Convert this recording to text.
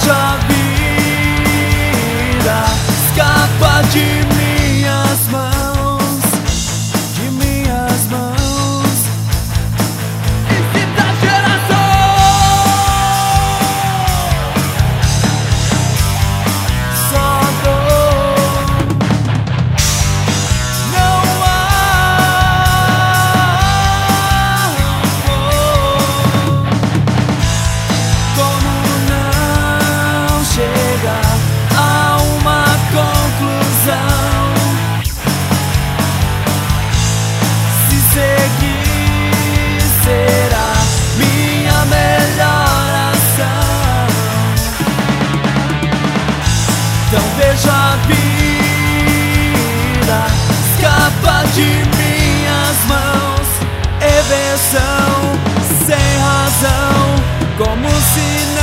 vejo a vida escapa de minhas mãos, de minhas mãos. Incita a geração, só dor, não há como não chegar a uma conclusão. Se seguir será minha melhor ação. Então vejo a vida escapa de minhas mãos, invenção sem razão, como se